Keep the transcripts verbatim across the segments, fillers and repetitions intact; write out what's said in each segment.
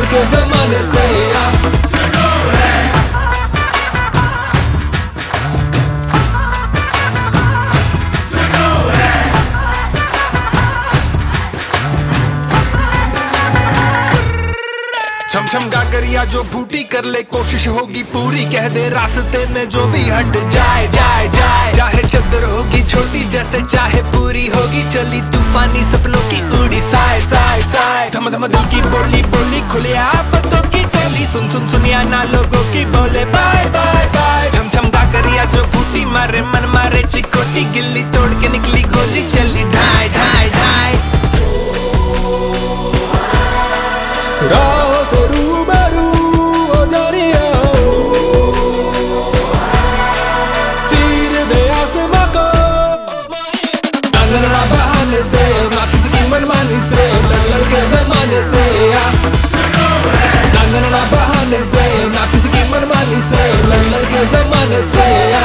के जमाने से छम छम गागरिया जो बूटी कर ले कोशिश होगी पूरी, कह दे रास्ते में जो भी हट जाए जाए जाए, चाहे चद्दर होगी छोटी जैसे चाहे पूरी होगी चली तूफानी सपनों की उड़ी साए साए साए, धम धम दिल की बोली बोली खुले आफतों की टोली, सुन सुन सुनिया ना लोगों की बोले बाय बाय बाय, छम छम गागरिया जो बूटी मारे मन मारे चिकोटी, गिल्ली तोड़ के निकली गोली चली ढाई ढाई ढाई, राह से रूबरू हो जानिया चीर दे आसमां को, ना बहाने से ना किसी की मनमानी से, लड़ लड़ के जमाने से ना ना बहाने से ना किसी की मनमानी से, लड़ लड़ के जमाने से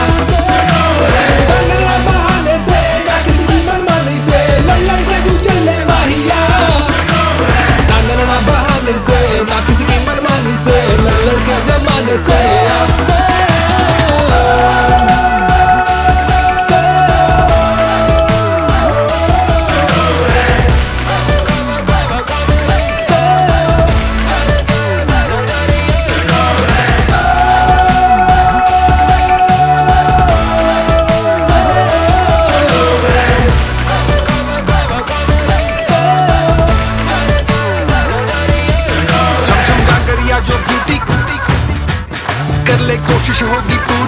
ना बहाने से ना किसी की मनमानी से, लड़ लड़ के तू चले माहिया, ना बहाने से ना किसी की मनमानी से, लड़ लड़ के जमाने से कर ले कोशिश होगी पूरी।